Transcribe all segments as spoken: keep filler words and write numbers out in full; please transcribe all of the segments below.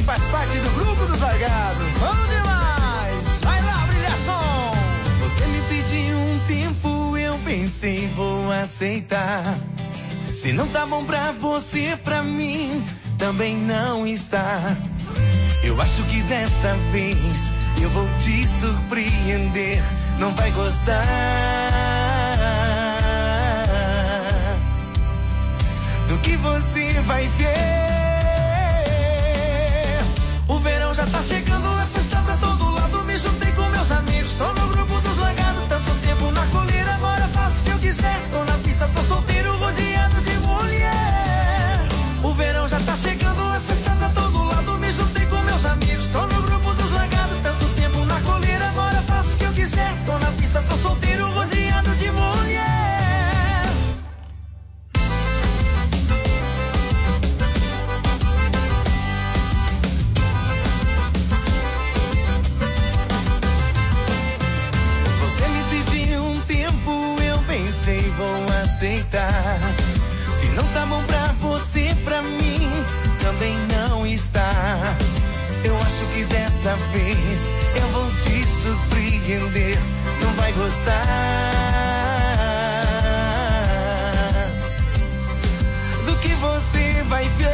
faz parte do grupo dos largados. Vamos demais! Vai lá, brilhação! Você me pediu um tempo, eu pensei, vou aceitar. Se não tá bom pra você, pra mim também não está. Eu acho que dessa vez eu vou te surpreender. Não vai gostar do que você vai ver. O verão já tá chegando, é festa pra todo lado. Me juntei com meus amigos, tô no grupo dos largados. Tanto tempo na coleira, agora faço o que eu quiser. Tô na pista, tô solteiro, rodeado de mulher. O verão já tá chegando, é festa pra todo lado. Me juntei com meus amigos, tô no grupo dos largados. Tanto tempo na coleira, agora faço o que eu quiser. Tô na pista, tô solteiro, rodeado de mulher. Você me pediu um tempo, eu pensei, vou aceitar. Se não tá bom pra você, pra mim também não está. Eu acho que dessa vez eu vou te surpreender. Não vai gostar do que você vai ver.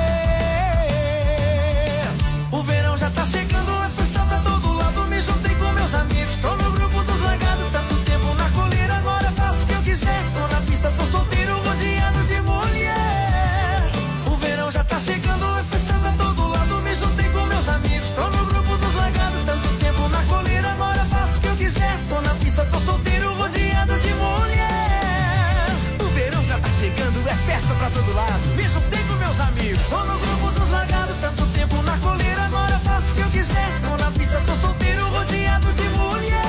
O verão já tá chegando, é festa pra todo lado. Me juntei com meus amigos, tô no grupo dos largados. Tanto tempo na coleira, agora faço o que eu quiser. Tô na pista, tô solteiro, rodeado de mulher. O verão já tá chegando, é festa pra todo lado. Me juntei com meus amigos, tô no grupo dos largados. Tanto tempo na coleira, agora faço o que eu quiser. Tô na pista, tô solteiro, rodeado de mulher. O verão já tá chegando, é festa pra todo lado. Me juntei com meus amigos, tô no grupo dos largados. Tanto tempo na coleira, agora faço o que eu quiser. Tô na pista, tô solteiro, rodeado de mulher.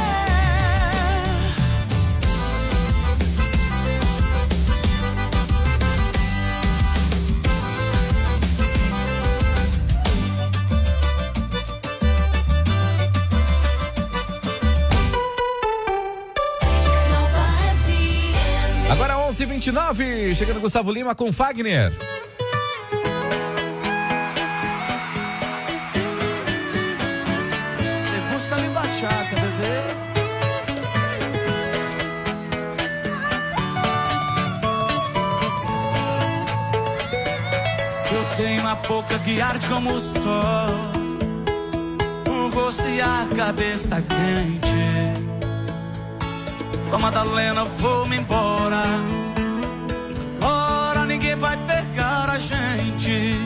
Agora onze e vinte e nove, chegando Gustavo Lima com Fagner. Me gusta mi bachata, bebê. Eu tenho uma boca que arde como o sol, o rosto e a cabeça quente. Ó Madalena, vou-me embora. Agora ninguém vai pegar a gente.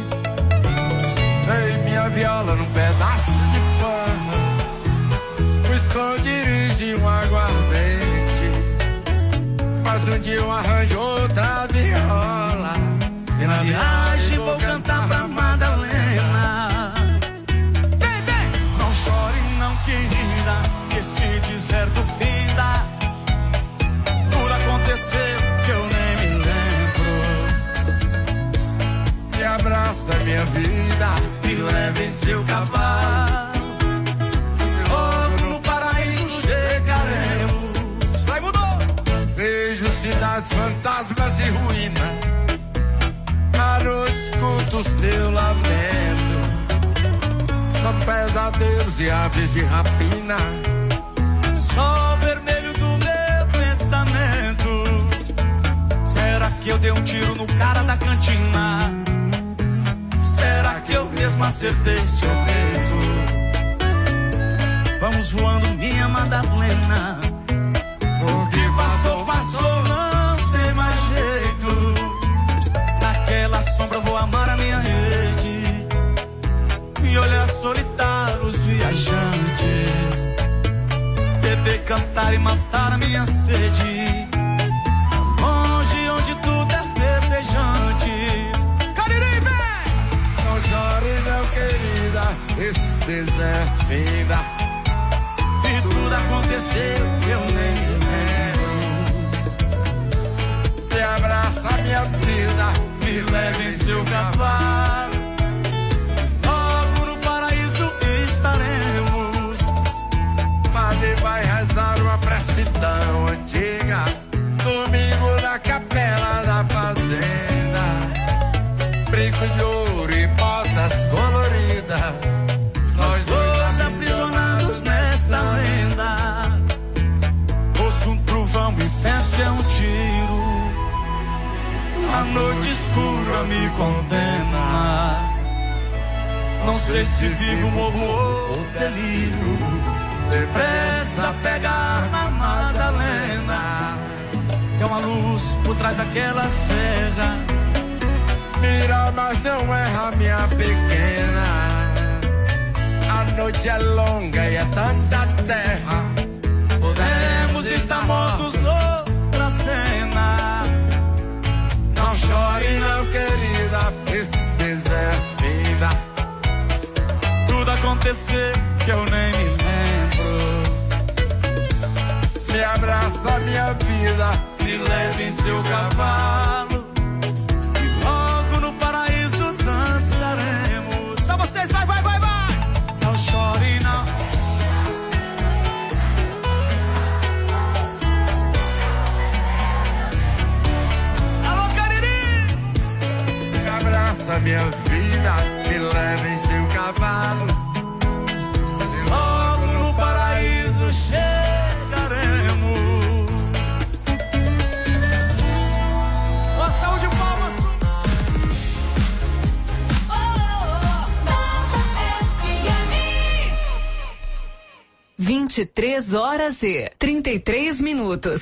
Ei, minha viola num pedaço de pano, o esconderijo e um aguardente. Faz um dia eu arranjo outra viola. E na viagem vou cantar pra Madalena. Vem, vem! Não chore não, querida, que esse deserto finda. Tudo aconteceu que eu nem me lembro. Me abraça, minha vida, Me leva em seu cavalo. Logo no paraíso chegaremos. Vai, mudou! vejo cidades, fantasmas e ruínas. À noite escuto o seu lamento. São pesadelos e aves de rapina. Sol vermelho do meu pensamento. Será que eu dei um tiro no cara da cantina? Será que eu mesmo acertei seu peito? Vamos voando, minha Madalena. O que passou, passou, não tem mais jeito. Naquela sombra eu vou amar a minha rede e olhar solitário os viajantes, beber, cantar e matar a minha sede. Longe onde tudo é verdejante. Cariri, vem! Não chore não, querida, esse deserto finda. E tudo aconteceu, eu nem me lembro. Me abraça, minha vida, Me leve em seu cavalo. Logo no paraíso estaremos. Padre vai rezar uma prece tão antiga. Domingo na capela da fazenda. Brinco de ouro e botas coloridas. condena. Não sei se vivo, morro ou delírio. Depressa pegar na Madalena. Tem uma luz por trás daquela serra. Mira, mas não erra, minha pequena. A noite é longa e é tanta terra. Podemos estar mortos noutra cena. Não chore não, querida, esse deserto finda. Tudo acontecer que eu nem me lembro. Me abraça, minha vida, me leve em seu cavalo. E logo no paraíso dançaremos. Só vocês, vai, vai, vai, vai. Não chore não. Alô, Cariri. Me abraça, minha vida, me leve em seu cavalo. E logo no paraíso chegaremos. Uma salva de palmas. vinte e três horas e trinta e três minutos.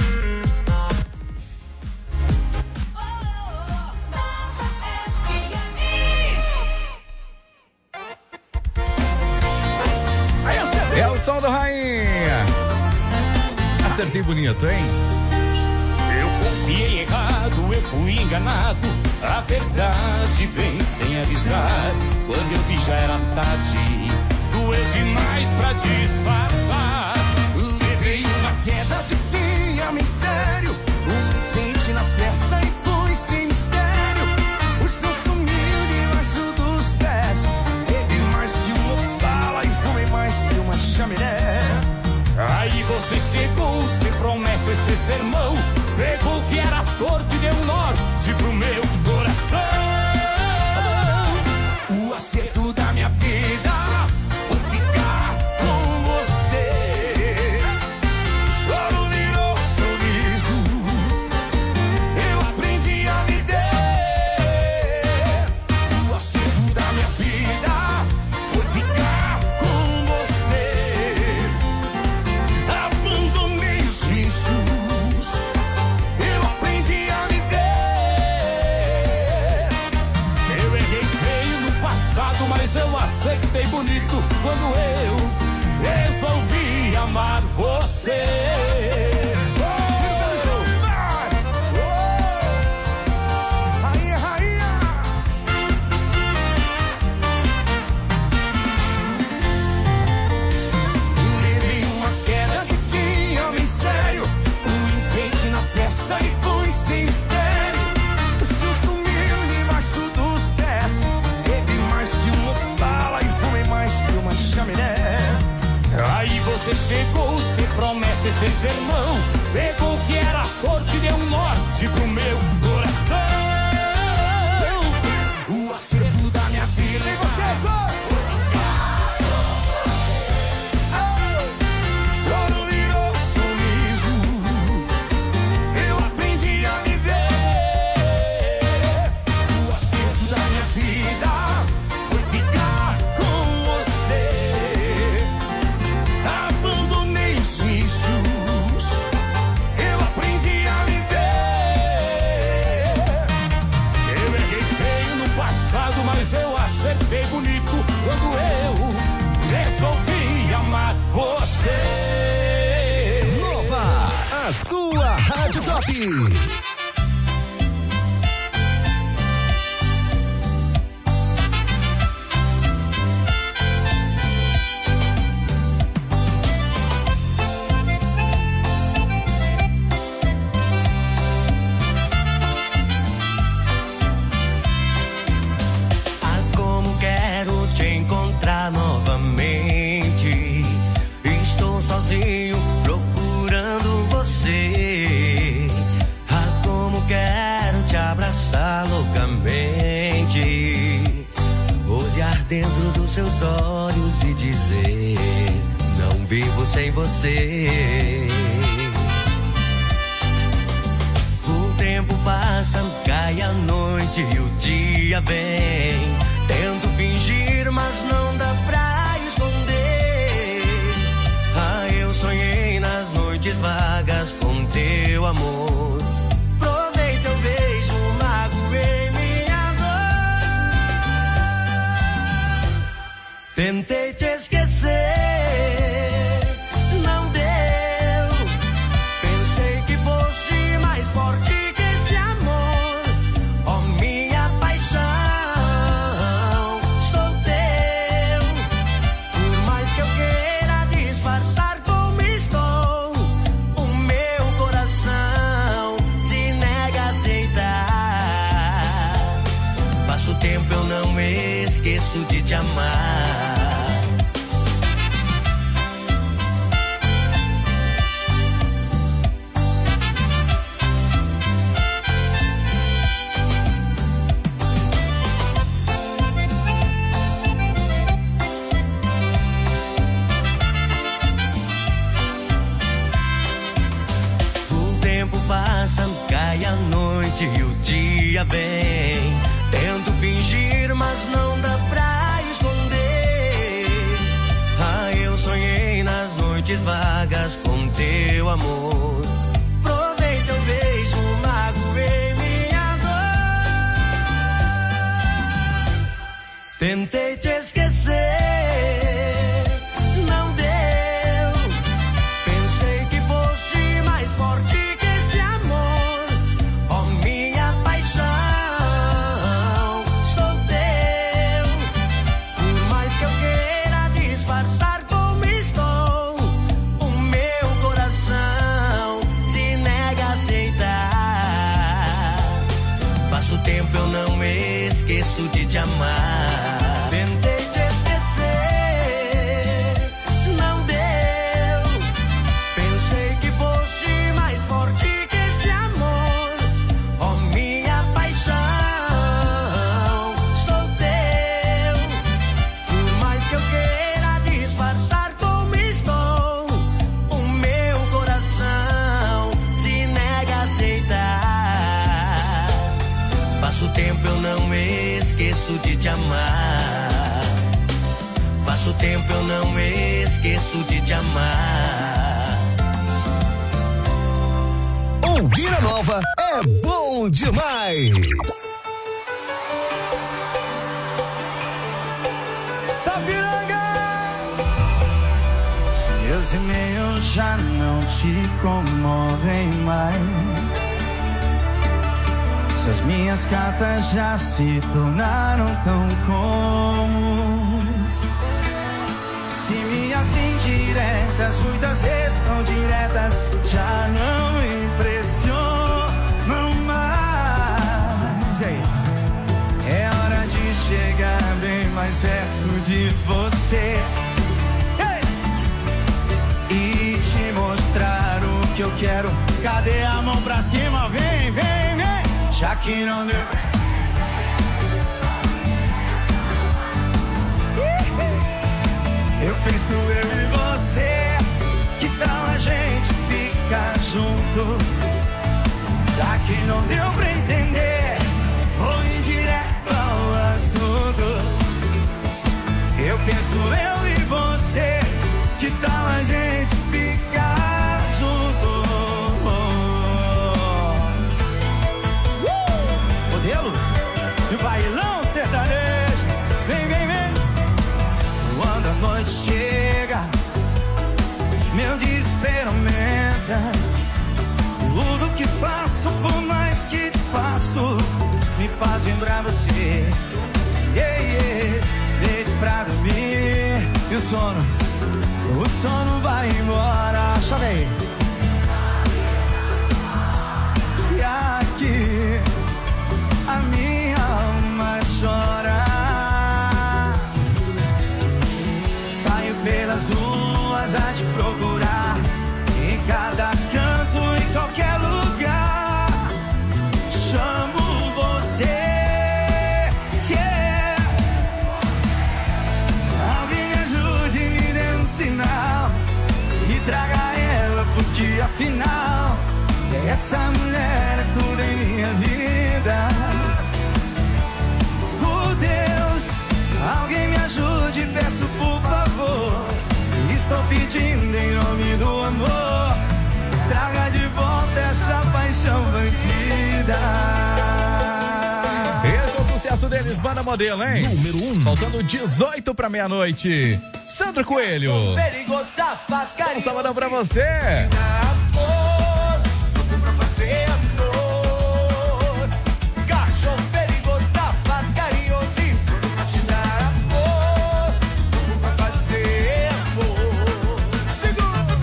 É o som do Rainha. Acertei bonito, hein? Eu copiei errado, eu fui enganado. A verdade vem sem avisar. Quando eu vi já era tarde. Doeu demais pra disfarçar. Levei uma queda de Via mistério, um enfeite na festa e foi sem mistério. O seu sumiu debaixo dos pés. Bebi mais que uma bala e fumei mais que uma chaminé. Aí você chegou, sem promessa e sem sermão. Pegou o que era torto e deu um norte pro meu coração. O acerto da minha vida foi ficar com você. O choro virou sorriso. Eu aprendi a viver. O acerto da minha vida foi ficar com você. Abandonei os vícios. Eu aprendi a viver. Eu errei feio no passado, mas eu acertei bonito quando eu resolvi amar você. Rainha, rainha. Levei uma queda que tinha mistério. Um enfeite na festa e foi sem mistério. O seu sumiu debaixo dos pés. Bebi mais que uma bala e fumei mais que uma chaminé. Aí você chegou, sem promessa e sem sermão. Pegou o que era torto e deu um norte pro meu coração. O acerto da minha vida. E vocês, choro virou sorriso. Eu aprendi a viver. O acerto da minha vida foi ficar com você. Abandonei os vícios. Eu aprendi a viver. Eu errei feio no passado, mas eu acertei bonito quando eu resolvi amar você. Nova, a sua Rádio Top. Ah, como quero te encontrar novamente. Estou sozinho procurando você. Ah, como quero te abraçar loucamente. Olhar dentro dos seus olhos e dizer: não vivo sem você. O tempo tempo passa, cai a noite e o dia vem. Tento fingir, mas não dá pra esconder. Ah, eu sonhei nas noites vagas com teu amor. Provei teu beijo, magoei minha dor. Tentei te esquecer. Esqueço de te amar. O tempo passa, cai a noite e o dia vem. Tento fingir, mas não dá pra esconder. Ah, eu sonhei nas noites vagas com teu amor. Provei teu beijo, magoei minha dor. Tentei te esquecer. Esqueço de te amar. Tentei te esquecer, não deu. Pensei que fosse mais forte que esse amor. Oh, minha paixão, sou teu. Por mais que eu queira disfarçar como estou, o meu coração se nega a aceitar. Passa o tempo, eu não esqueço de te amar. Passa o tempo, eu não esqueço de te amar. Ouvir a nova é bom demais. Sapiranga! Se meus e-mails já não te comovem mais, se as minhas cartas já se tornaram tão comuns, se minhas indiretas, muitas vezes tão diretas, já não me impressionam mais. Ei, é hora de chegar bem mais perto de você, ei, e te mostrar o que eu quero. Cadê a mão pra cima? Vem, vem, vem. Já que não deu. Eu penso eu e você, que tal a gente ficar junto? Já que não deu pra entender, vou ir direto ao assunto. Eu penso eu e você, que tal a gente ficar junto? Modelo de bailão sertanejo. Vem, vem, vem. Quando a noite chega, meu desespero aumenta. Tudo que faço, por mais que desfaço, me faz lembrar você. Yeah, yeah. Deito pra dormir e o sono, o sono vai embora. Chamei. E aqui a minha alma chora. Saio pelas ruas a te procurar, em cada canto, em qualquer lugar. Chamo você, yeah. Alguém ajude, me dê um sinal e traga ela, porque afinal essa mulher é tudo em mim. sucesso deles, Banda Modelo, hein? Número um. Faltando dezoito pra meia-noite. Sandro Coelho. Um sabadão pra você. Amor, louco pra fazer amor. Cachorro perigoso, safado, carinhoso e pronto pra te dar amor. Louco pra fazer amor. Segura.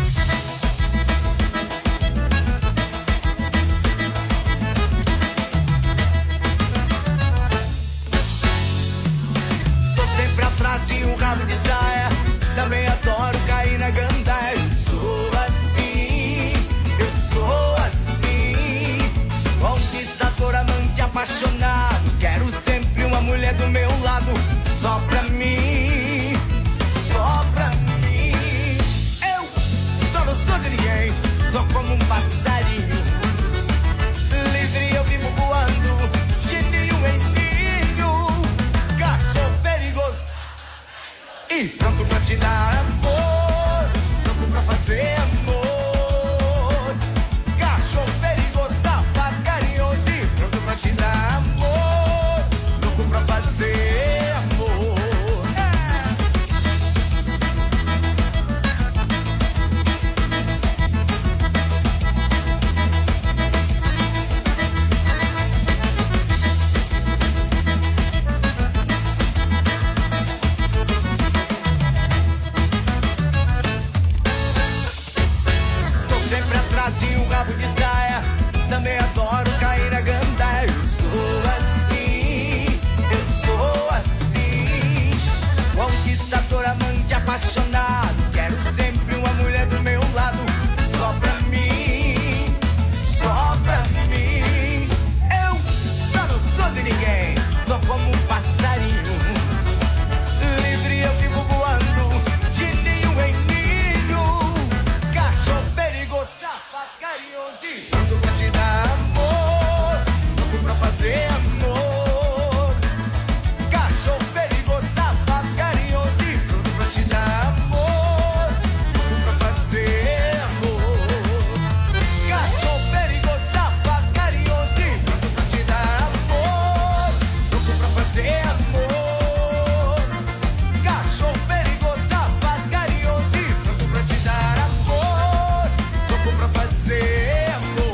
Tô sempre atrás de um rabo de saia. Também adoro cair na gandaia. Eu sou assim, eu sou assim. Conquistador, amante, apaixonado. Quero sempre uma mulher do meu lado. Só pra mim, só pra mim. Eu só não sou de ninguém. Sou como um passarinho. Livre eu vivo voando. De ninho em ninho. Cachorro perigoso e pronto pra te dar amor, pronto pra fazer amor. Cachorro perigoso, safado, carinhoso e pronto pra te dar amor, louco pra fazer amor. E um rabo de saia, também adoro cair na gandaia. Eu sou assim, eu sou assim. Conquistador, amante, apaixonado. Quero sempre uma mulher do meu lado. Só pra mim, só pra mim. Eu só não sou de ninguém. Sou como um passarinho. Livre eu vivo voando. De ninho em ninho. Cachorro perigoso, carinhoso e pronto pra te dar amor, louco pra fazer amor. Cachorro perigoso, safado, carinhoso e pronto pra te dar amor, louco pra fazer amor. Cachorro perigoso, safado, carinhoso e pronto pra te dar amor, louco pra fazer amor. Cachorro perigoso, safado, carinhoso e pronto pra te dar amor, louco pra fazer amor.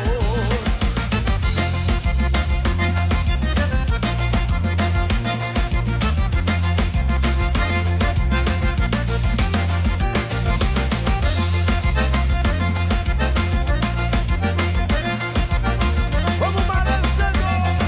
Vamos balançando.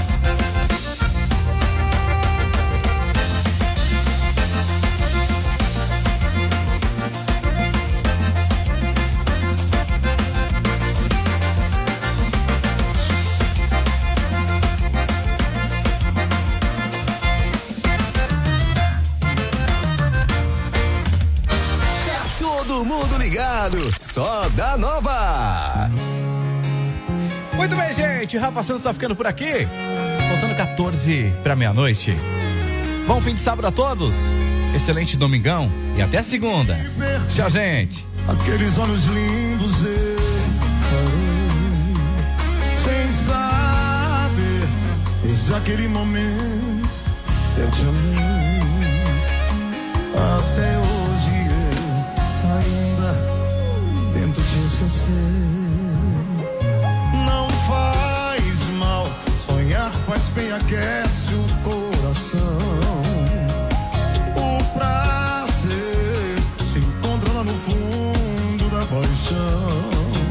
Todo mundo ligado, só da Nova. Muito bem, gente. Rafa Santos tá ficando por aqui. Faltando quatorze pra meia-noite. Bom fim de sábado a todos. Excelente domingão e até segunda. Tchau, gente. Aqueles olhos lindos, eu parei, sem saber, desde aquele momento eu te amei. Até hoje eu ainda tento te esquecer. Não faz mal, sonhar faz bem, aquece o coração. O prazer se encontra lá no fundo da paixão.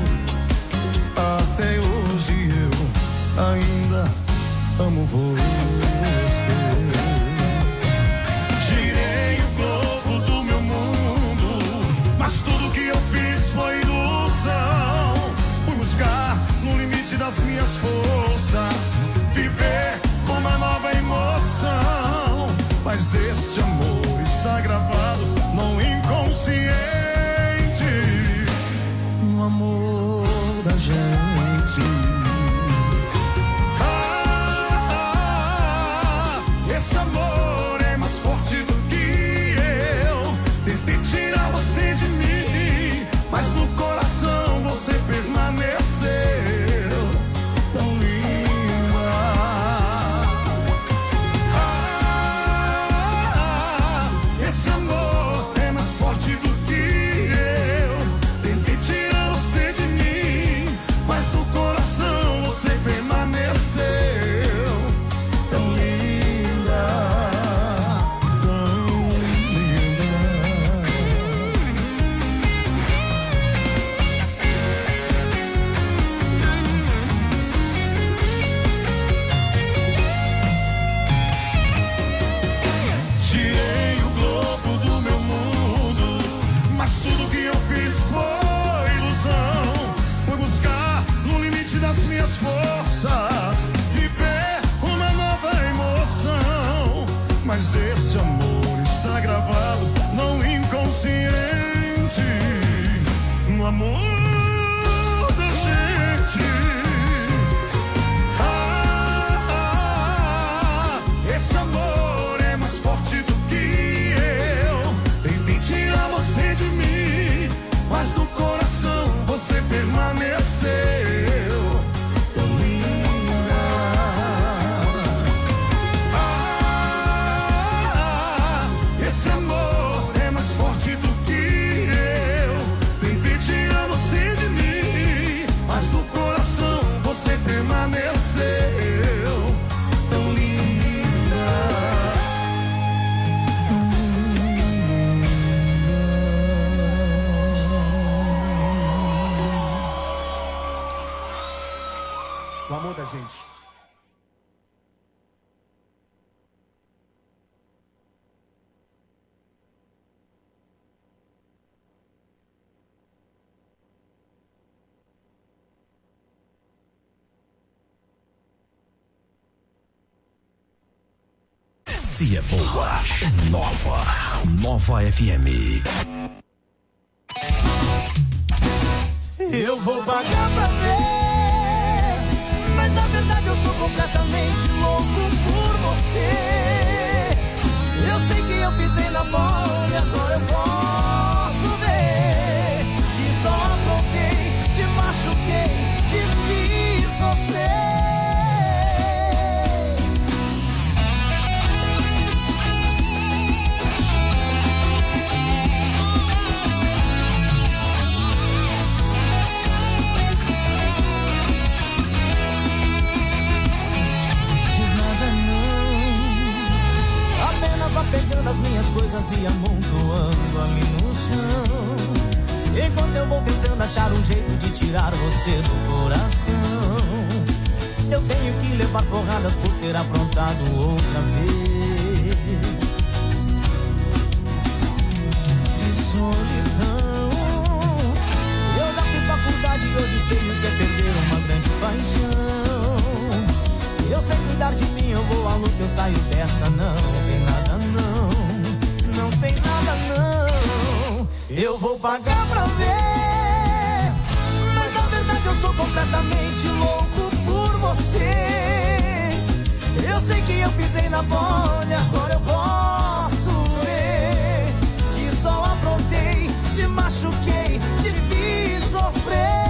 Até hoje eu ainda amo você. Girei o globo do meu mundo, mas tudo que eu fiz foi ilusão. Fui buscar no limite das minhas forças, viver uma nova amor da gente. Ah, esse amor é mais forte do que eu. Tentei tirar você de mim, mas no coração você permaneceu. Tão linda. Ah, esse amor é mais forte do que eu. Tentei tirar você de mim, mas no coração você permaneceu. Tão linda. O amor da gente. Se é boa, é nova. Nova F M. Eu vou pagar pra ver, mas na verdade eu sou completamente louco por você. Eu sei que eu pisei na bola e agora eu posso ver que só aprontei, te machuquei, te fiz sofrer. Pegando as minhas coisas e amontoando ali no chão, enquanto eu vou tentando achar um jeito de tirar você do coração. Eu tenho que levar porradas por ter aprontado outra vez. De solidão, eu já fiz faculdade e hoje sei o que é perder uma grande paixão. Eu sei cuidar de mim, eu vou à luta, eu saio dessa. Não, não tem nada não, não tem nada não. Eu vou pagar pra ver, mas na verdade eu sou completamente louco por você. Eu sei que eu pisei na bola e agora eu posso ver que só aprontei, te machuquei, te fiz sofrer.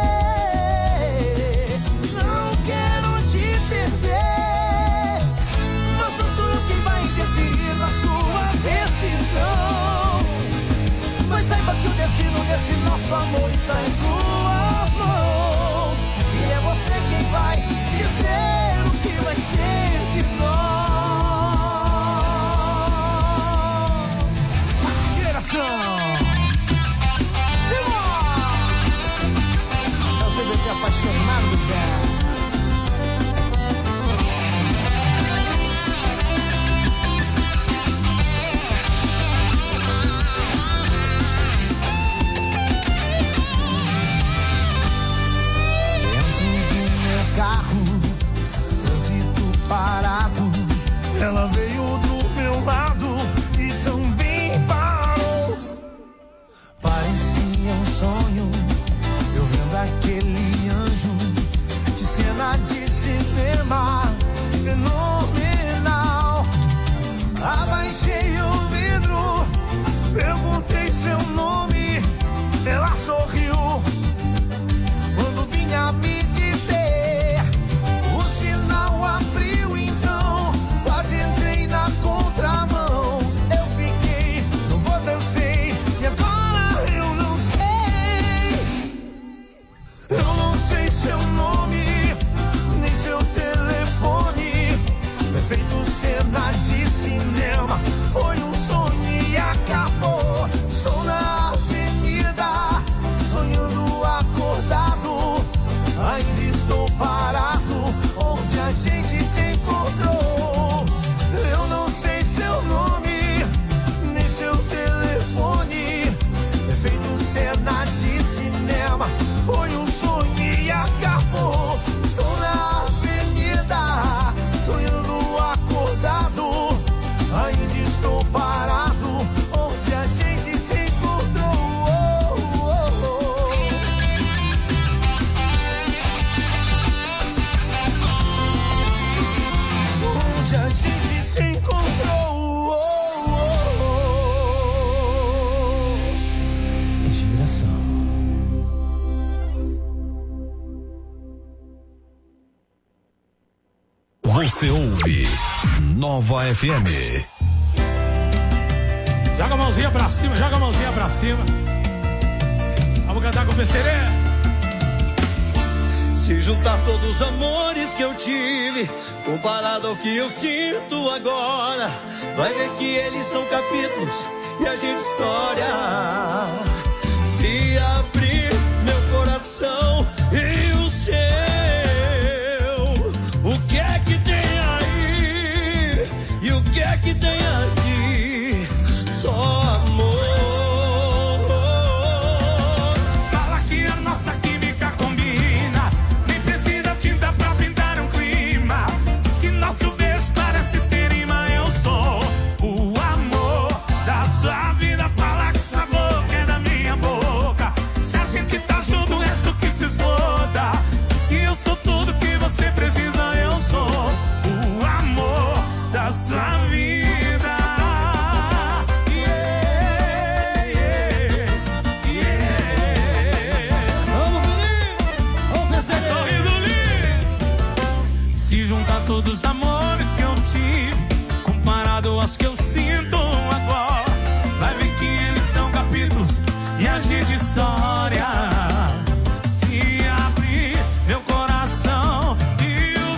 Mas não sou eu quem vai interferir na sua decisão. Mas saiba que o destino desse nosso amor está em suas mãos. E é você quem vai dizer o que vai ser de nós. Geração Simão. Eu tô aqui apaixonado já. Carro, trânsito parado. Ela veio do meu lado e também parou. Você ouve Nova F M. Joga a mãozinha pra cima, joga a mãozinha pra cima. Vamos cantar com o P C D. Se juntar todos os amores que eu tive, comparado ao que eu sinto agora, vai ver que eles são capítulos e a gente história. Se abrir meu coração e o seu, o que é que tem aí? E o que é que tem aqui? Só amor. Fala que a nossa química combina, nem precisa tinta pra pintar um clima. Diz que nosso beijo parece ter rima. Eu sou o amor da sua vida. Fala que essa boca é da minha boca. Se a gente tá junto, o resto que se exploda. Diz que eu sou tudo que você precisa. Eu sou o amor da sua vida. Todos os amores que eu tive, comparado aos que eu sinto agora, vai ver que eles são capítulos e a gente história. Se abrir meu coração e o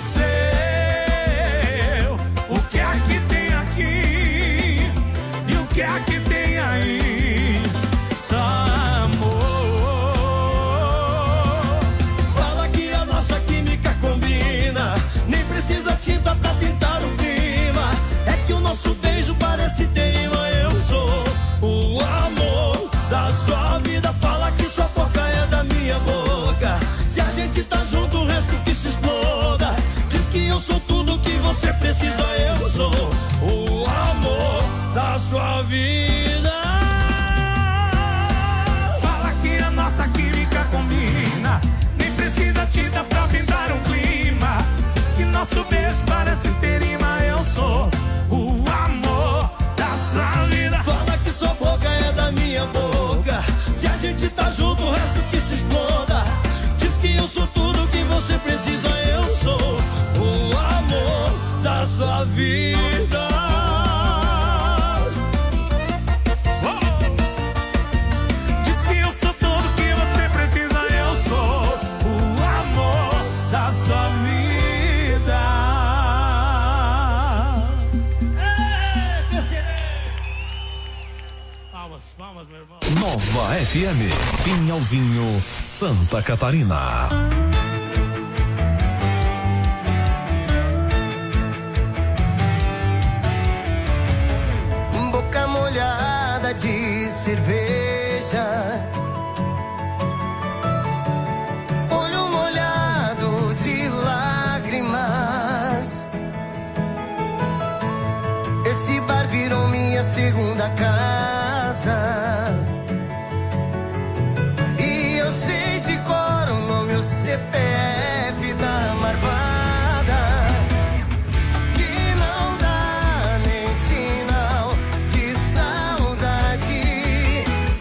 seu, o que é que tem aqui? E o que é que tem aí? Só amor. Fala que a nossa química combina, nem precisa tinta pra pintar um clima. É que o nosso beijo parece ter rima. Eu sou o amor da sua vida. Fala que sua boca é da minha boca. Se a gente tá junto, o resto que se exploda. Diz que eu sou tudo que você precisa. Eu sou o amor da sua vida. Fala que a nossa química combina, nem precisa tinta pra pintar um clima. Que nosso beijo parece ter rima. Eu sou o amor da sua vida. Fala que sua boca é da minha boca. Se a gente tá junto, o resto que se exploda. Diz que eu sou tudo que você precisa. Eu sou o amor da sua vida. Oh! Diz que eu sou tudo que você precisa. Eu sou o amor da sua vida. Palmas, meu irmão. Nova F M, Pinhalzinho, Santa Catarina. Boca molhada de cerveja, olho molhado de lágrimas. Esse bar virou minha segunda casa. E eu sei de cor o nome, o C P F da marvada. Que não dá nem sinal de saudade.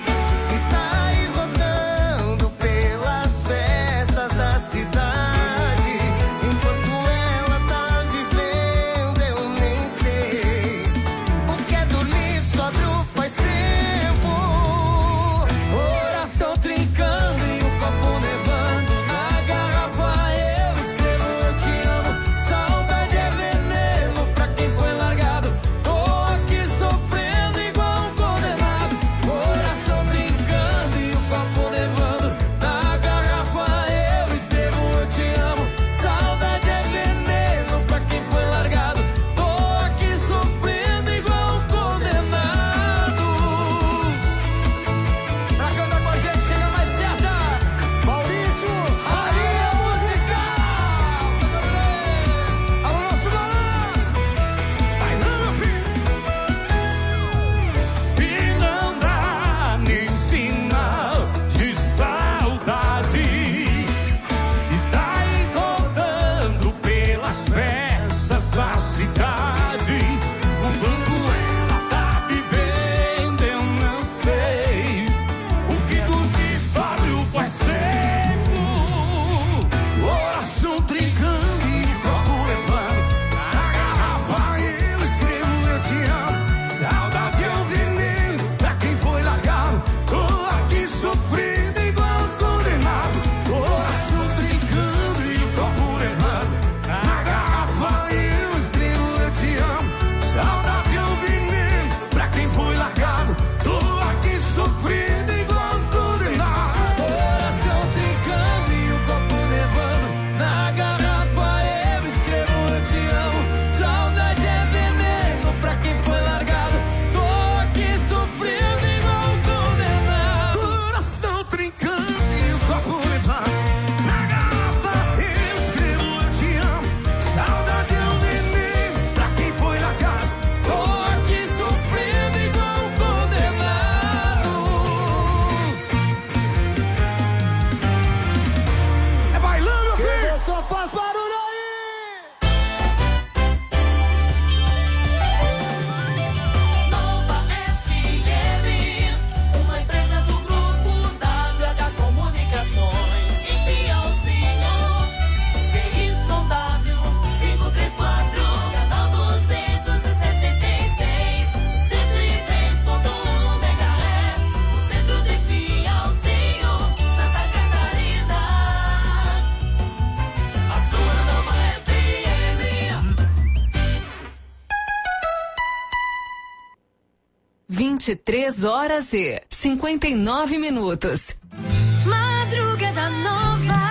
vinte e três horas e cinquenta e nove minutos. Madrugada Nova.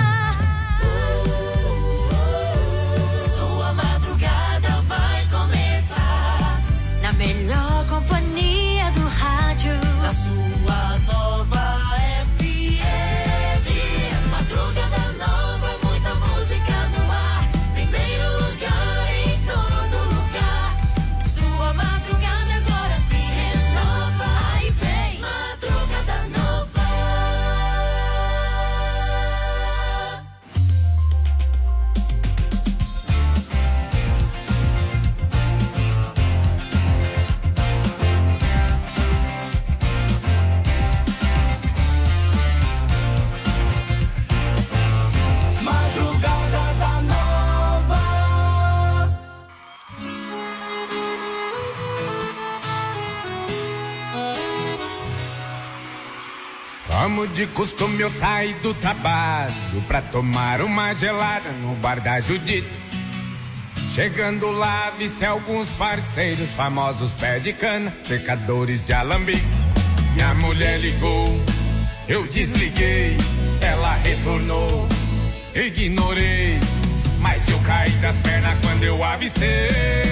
Sua madrugada vai começar na melhor companhia do rádio, na sua nova F M. Madrugada Nova, muita música no ar. Primeiro lugar em todo lugar. Sua madrugada agora se renova. Aí vem Madrugada Nova. Madrugada da Nova. Como de costume eu saí do trabalho pra tomar uma gelada no bar da Judite. Chegando lá, avistei alguns parceiros famosos, pé de cana, secadores de alambique. Minha mulher ligou, eu desliguei, ela retornou, ignorei, mas eu caí das pernas quando eu avistei.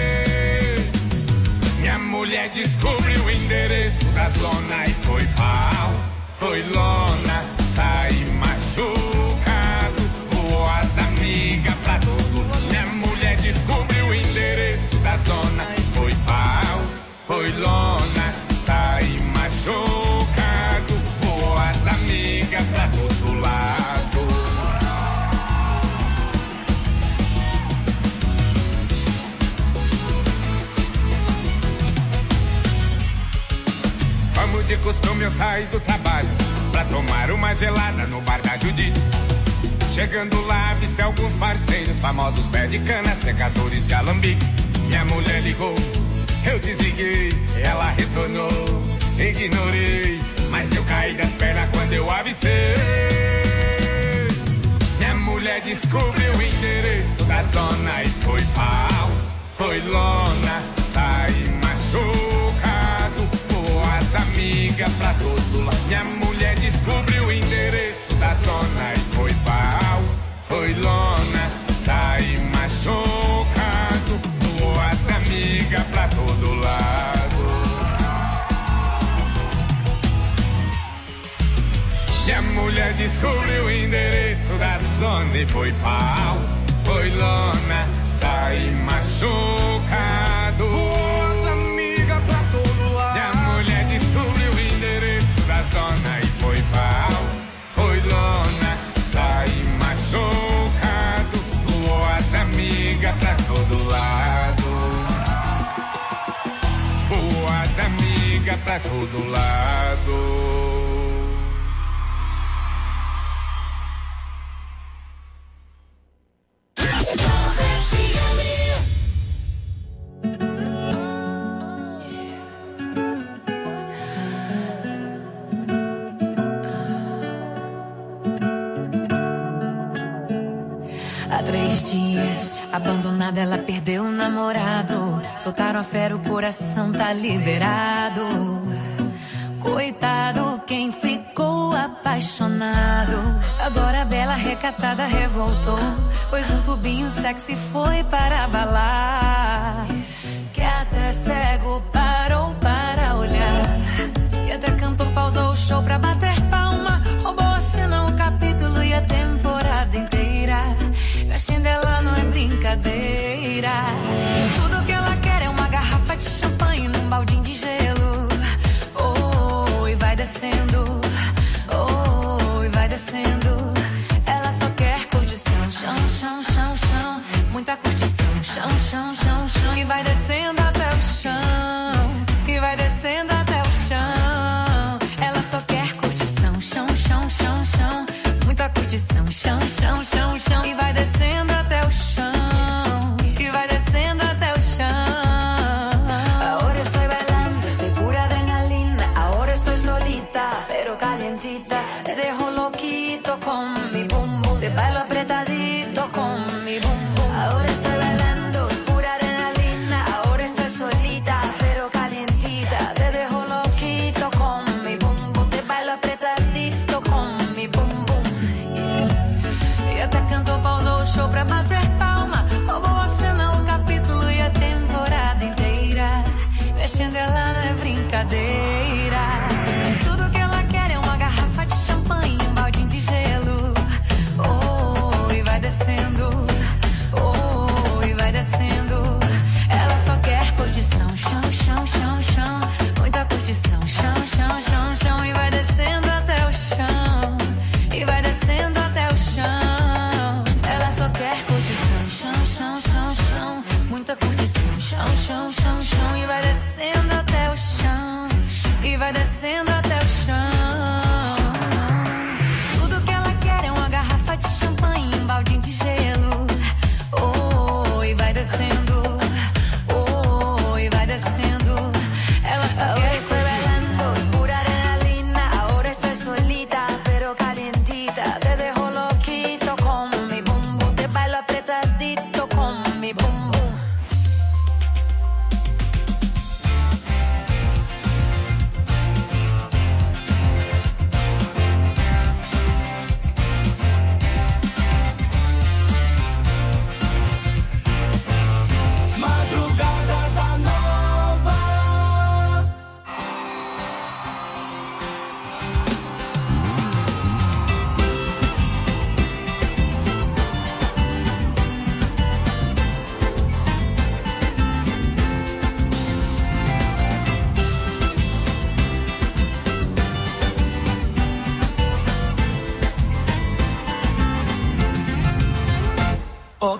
Minha mulher descobriu o endereço da zona e foi pau, foi lona, saí machucado, voou as amigas pra todo lado. Minha mulher descobriu o endereço da zona e foi pau, foi lona, saí machucado, voou as amigas pra todo lado. Como de costume eu saí do trabalho pra tomar uma gelada no bar da Judite. Chegando lá, avistei alguns parceiros famosos, pé de cana, secadores de alambique. Minha mulher ligou, eu desliguei, ela retornou, ignorei, mas eu caí das pernas quando eu avistei. Minha mulher descobriu o endereço da zona e foi pau, foi lona, saí machucado, voou as amigas pra todo lado. Minha mulher descobriu o endereço da zona e foi pau, foi lona, saí machucado, voou as amigas pra todo lado. Minha mulher descobriu o endereço da zona e foi pau, foi lona, saí machucado, voou as amigas pra todo lado. Minha mulher descobriu o endereço da zona e foi pau, foi lona, saí machucado, voou as amigas pra todo lado, voou as amigas pra todo lado. Há três dias, abandonada, ela perdeu o namorado. Soltaram a fera, o coração tá liberado. Coitado, quem ficou apaixonado. Agora a bela recatada revoltou, pois um tubinho sexy foi para abalar. Que até cego parou para olhar, e até cantor pausou o show pra bater palma. Roubou a cena, o capítulo e a temporada inteira. Gastinho dela não é brincadeira. Tudo que ela quer é uma garrafa de champanhe num baldinho de gelo. Oh, e vai descendo. Oh, e vai descendo. Ela só quer curtição. Chão, chão, chão, chão. Muita curtição. Chão, chão, chão, chão. E vai descendo até o chão. E vai descendo até o chão. Ela só quer curtição. Chão, chão, chão, chão. Muita curtição. Chão, chão, chão, chão. E vai descendo até o chão. E vai descendo até o chão. Ahora estoy bailando, estoy pura adrenalina. Ahora estoy solita, pero calientita. Te dejo loquito con mi bum bum. Te bailo apretadito con mi bum bum. Ahora estoy bailando, pura adrenalina. Ahora estoy solita, pero calientita. Te dejo loquito.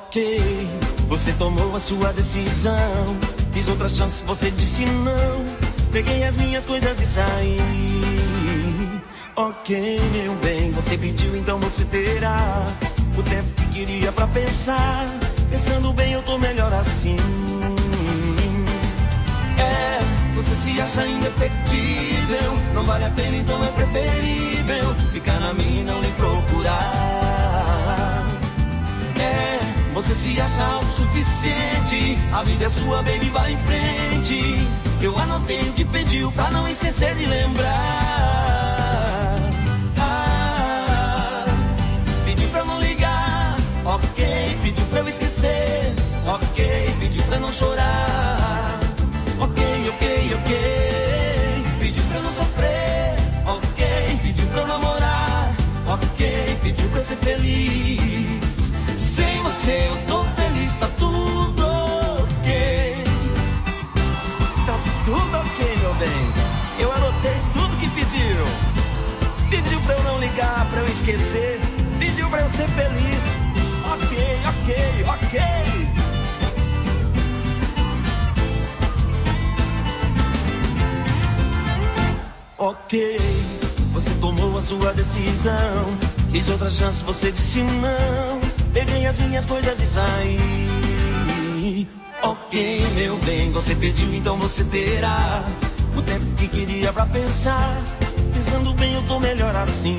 Ok, você tomou a sua decisão. Fiz outra chance, você disse não. Peguei as minhas coisas e saí. Ok, meu bem, você pediu, então você terá o tempo que queria pra pensar. Pensando bem, eu tô melhor assim. É, você se acha indefetível. Não vale a pena, então é preferível ficar na minha e não lhe procurar. É, você se acha autossuficiente. A vida é sua, baby, vai em frente. Eu anotei o que pediu pra não esquecer de lembrar. Ah, pediu pra não ligar. Ok, pediu pra eu esquecer. Ok, pediu pra não chorar. Ok, ok, ok. Pediu pra não sofrer. Ok, pediu pra eu namorar. Ok, pediu pra eu ser feliz. Sem você eu tô feliz, tá tudo ok. Tá tudo ok, meu bem. Eu anotei tudo que pediu. Pediu pra eu não ligar, pra eu esquecer. Pediu pra eu ser feliz. Ok, ok, ok. Ok, você tomou a sua decisão. Quis outra chance, você disse não. Peguei as minhas coisas e saí. Ok, meu bem, você pediu, então você terá o tempo que queria pra pensar. Pensando bem, eu tô melhor assim.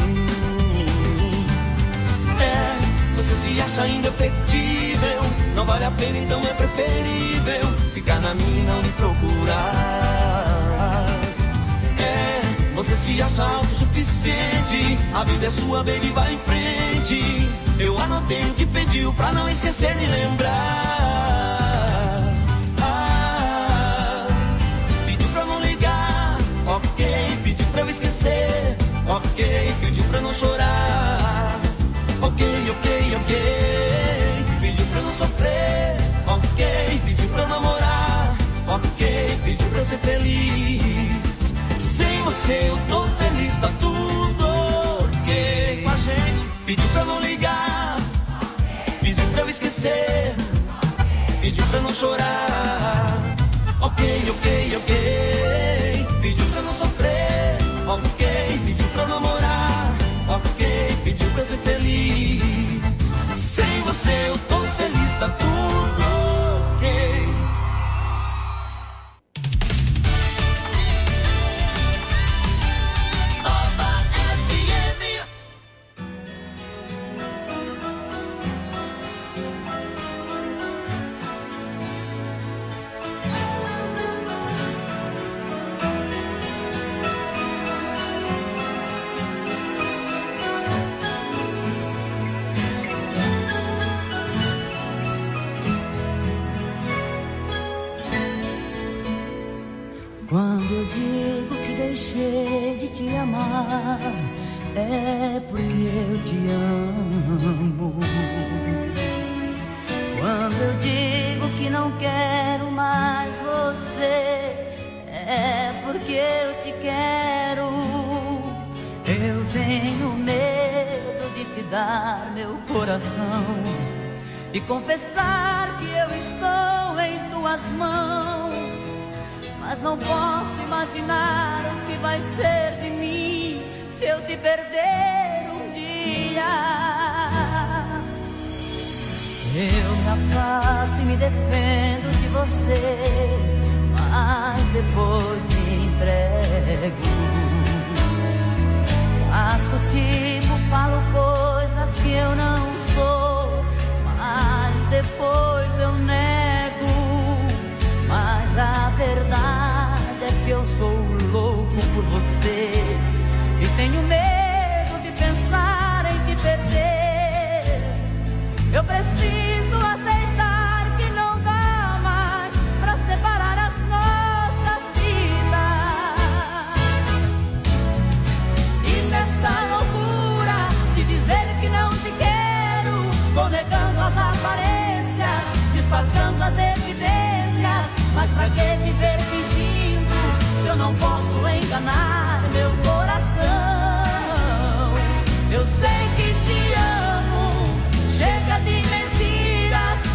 É, você se acha indefetível. Não vale a pena, então é preferível ficar na minha e não me procurar. É, você se acha autossuficiente. A vida é sua, baby, vai em frente. Eu anotei o que pediu pra não esquecer de lembrar. Ah, pediu pra não ligar. Ok, pediu pra eu esquecer. Ok, pediu pra não chorar. Ok, ok, ok. Pediu pra não sofrer. Ok, pediu pra namorar. Ok, pediu pra ser feliz. Sem você eu tô feliz, tá tudo ok. Com a gente, pediu pra não ligar. Pediu pra eu esquecer. Pediu pra não chorar. Ok, ok, ok. Pediu pra não sofrer. Ok, pediu pra namorar. Ok, pediu pra ser feliz. Sem você eu tô feliz, tá tudo ok. Quando eu digo que deixei de te amar, é porque eu te amo. Quando eu digo que não quero mais você, é porque eu te quero. Eu tenho medo de te dar meu coração e confessar que eu estou em tuas mãos. Mas não posso imaginar o que vai ser de mim se eu te perder um dia. Eu me afasto e me defendo de você, mas depois me entrego. Faço tipo, falo coisas que eu não sou, mas depois eu nego. Mas a verdade é que eu sou louco por você e tenho medo de pensar em te perder. Eu preciso aceitar que não dá mais pra separar as nossas vidas. E nessa loucura de dizer que não te quero, vou negando as aparências, disfarçando as evidências. Mas pra que viver fingindo se eu não posso enganar meu coração? Eu sei que te amo, chega de mentiras.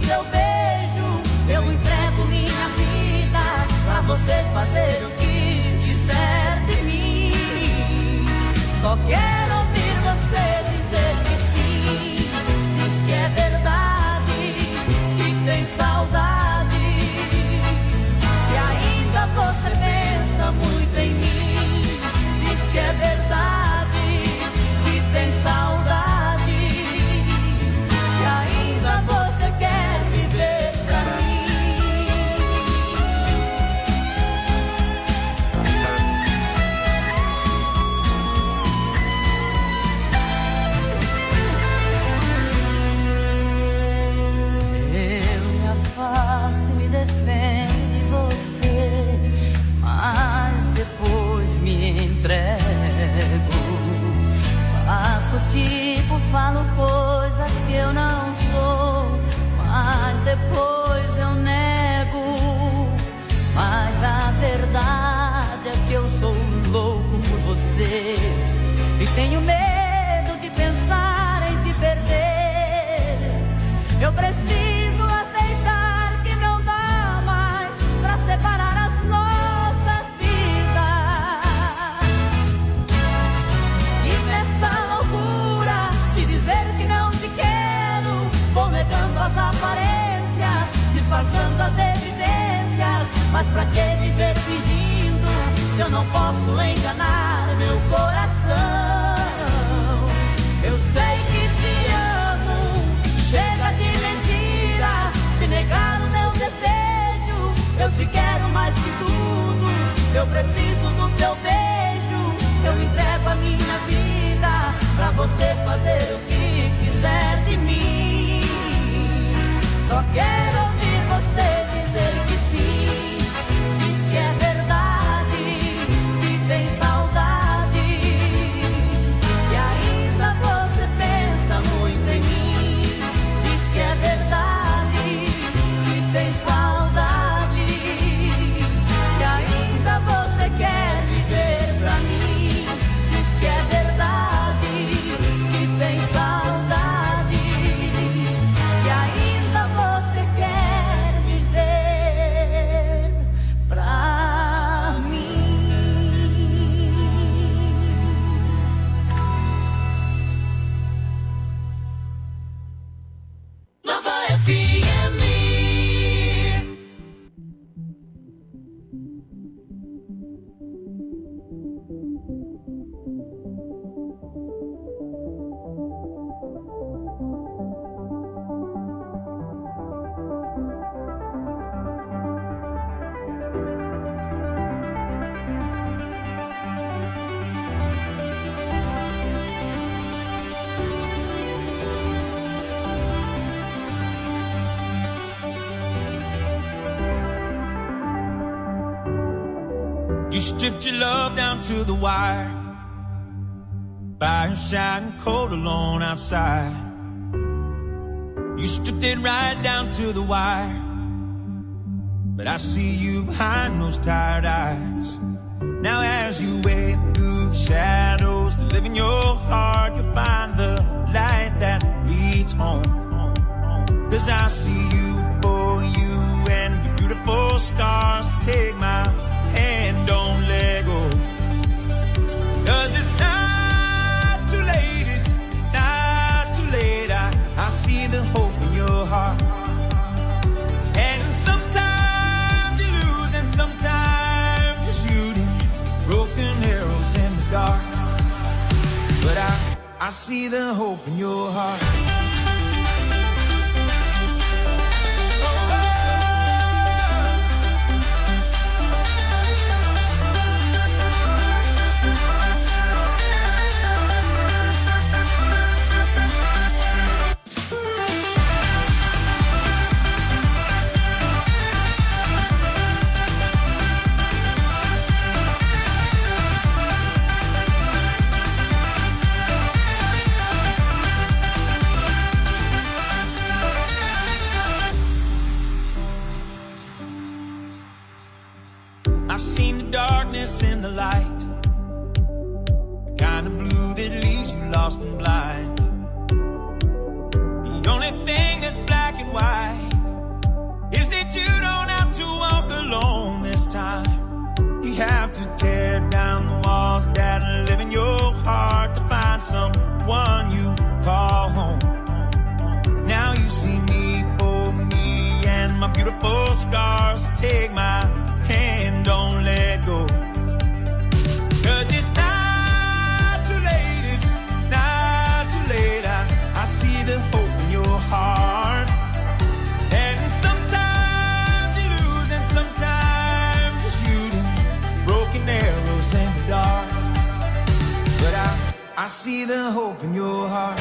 teu beijo, eu entrego minha vida pra você fazer o que quiser de mim. Só quero ouvir você dizer que sim. Diz que é verdade, que tem saudade, e ainda você pensa muito em mim. Diz que é verdade, que tem saudade, e ainda você quer viver pra mim. Eu me afasto e me defendo de você, mas depois me entrego. Faço tipo, falo coisas que eu não sou, mas depois eu nego. Mas a verdade é que eu sou louco por você e tenho medo de pensar em te perder. Eu preciso aceitar que não dá mais pra separar as nossas vidas. E nessa loucura de dizer que não te quero, vou negando as aparências, disfarçando as evidências. Mas pra que viver fingindo se eu não posso enganar meu coração? Eu sei que te amo, chega de mentiras, de negar o meu desejo. Eu te quero mais que tudo, eu preciso do teu beijo. Eu entrego a minha vida pra você fazer o que quiser de mim. Só quero ouvir você dizer que sim. Diz que é verdade, que tem saudade, e ainda você pensa muito em mim. Diz que é verdade, que tem saudade, e ainda você quer viver pra mim. Diz que é verdade, que tem saudade, e ainda você quer viver pra mim. Nova F M. You stripped your love down to the wire, fire shining cold alone outside. You stripped it right down to the wire, but I see you behind those tired eyes. Now as you wade through the shadows that live in your heart, you'll find the light that leads home. Cause I see you for you and your beautiful scars. Take my hand, don't let go. Cause it's not too late, it's not too late. I, I see the hope in your heart. And sometimes you lose and sometimes you're shooting broken arrows in the dark. But I, I see the hope in your heart. In the light, the kind of blue that leaves you lost and blind. The only thing that's black and white I see the hope in your heart.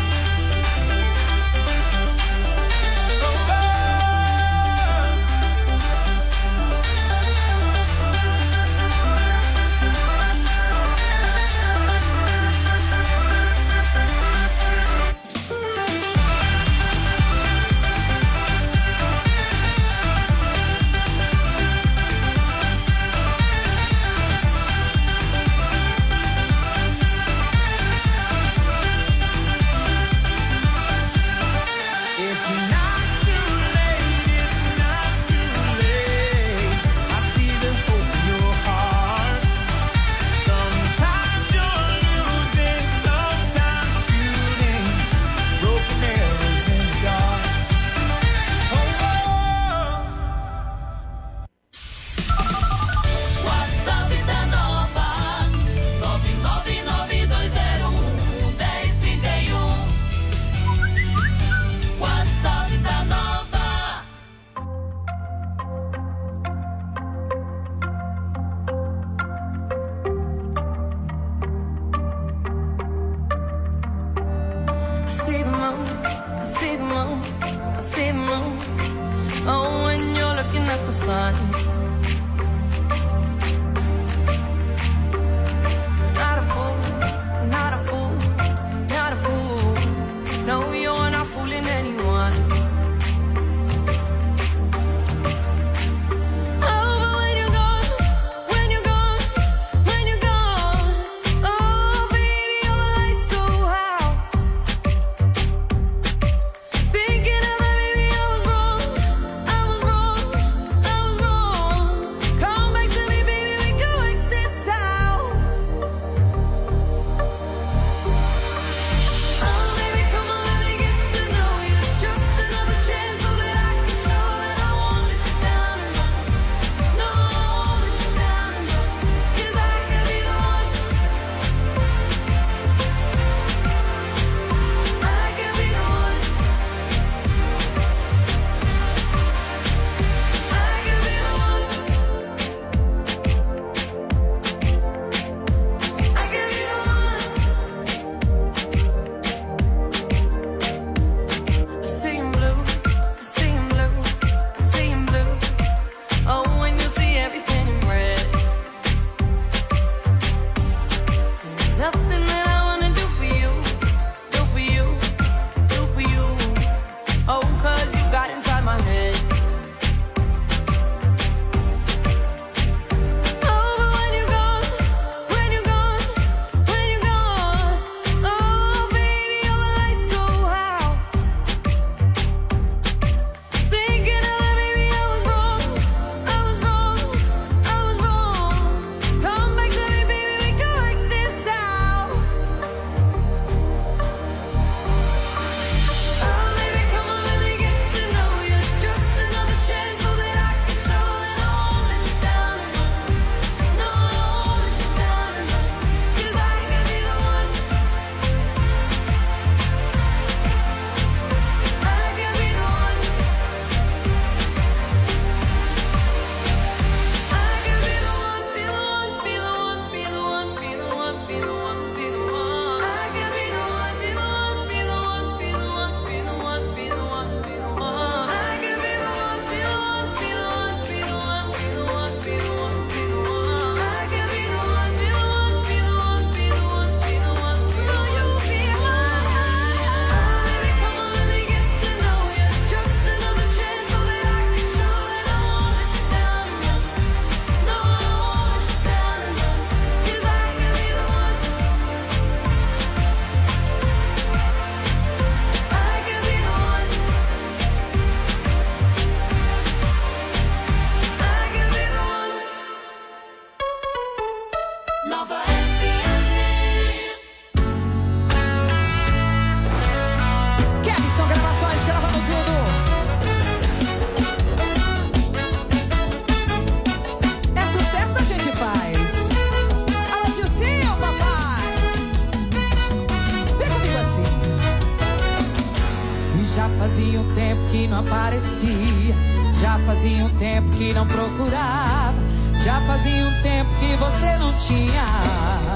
fazia um tempo que não aparecia, já fazia um tempo que não procurava, já fazia um tempo que você não tinha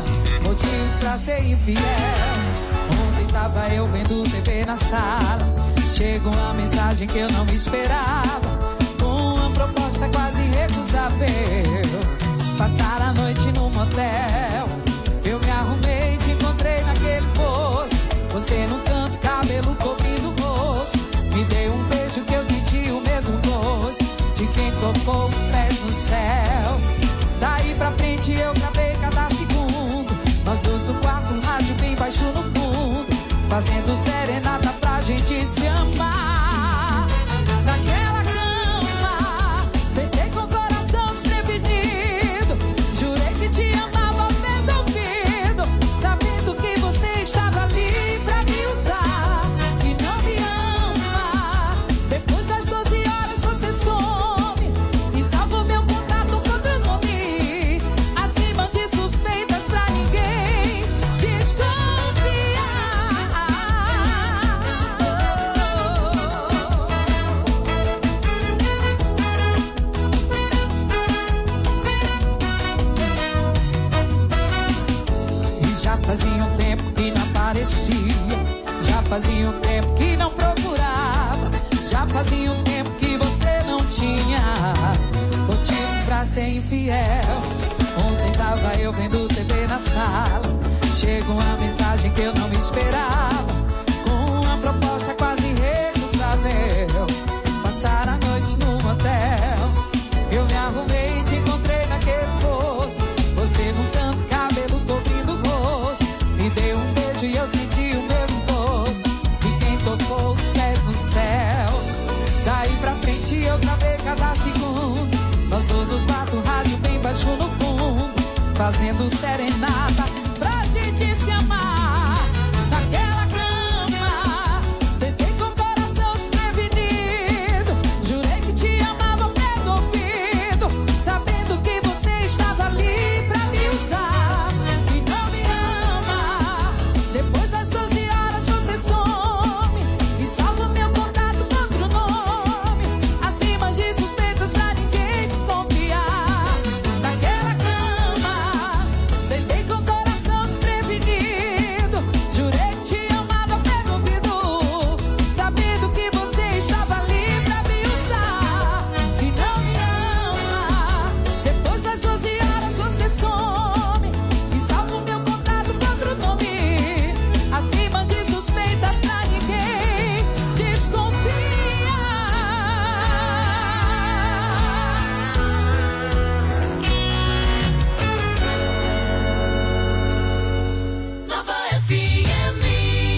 motivos pra ser infiel. Ontem tava eu vendo T V na sala, chegou uma mensagem que eu não esperava, uma proposta quase irrecusável. Passar a noite no motel, eu me arrumei e te encontrei naquele posto. Você no canto, cabelo cobrindo o rosto, me deu um beijo que eu senti o mesmo gosto de quem tocou os pés no céu. Daí pra frente eu gravei cada segundo, nós dois no quarto, um rádio bem baixo no fundo, fazendo serenata pra gente se amar. Naquela cama, deitei com o coração desprevenido, jurei que te amava vendo ouvido, sabendo que você estava ali pra me usar. E não me ama, depois das doze horas você some e salva o meu contato contra o nome, acima de suspeitas pra ninguém desconfiar. E já fazia um tempo que não aparecia, já fazia um tempo que não procurava, já fazia um tempo que você não tinha motivos pra ser infiel. Ontem tava eu vendo T V na sala, chegou uma mensagem que eu não esperava, com uma proposta quase irrecusável. Passar a noite no motel, eu me arrumei e te encontrei naquele posto. Você num canto, cabelo cobrindo o rosto, me deu um beijo e eu senti o mesmo gosto de quem tocou os pés no céu. Daí pra frente eu gravei cada segundo, nós dois no quarto, rádio bem baixo no fundo, fazendo serenata pra gente se amar. Naquela cama, deitei com o coração desprevenido, jurei que te amava pelo ouvido, sabendo que você estava ali pra me usar. E não me ama, depois das doze horas você some e salva o meu contato contra o nome, acima de suspeitas pra ninguém desconfiar. Naquela cama, deitei com o coração desprevenido, jurei que te amava pelo ouvido, sabendo que você estava ali pra me usar. E não me ama, depois das doze horas você some e salva o meu contato contra o nome, acima de suspeitas pra ninguém desconfiar. Nova F M.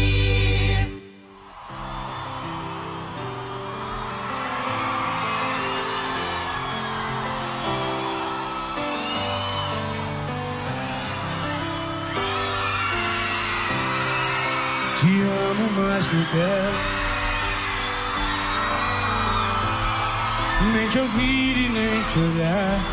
Te amo, mas não quero nem te ouvir e nem te olhar.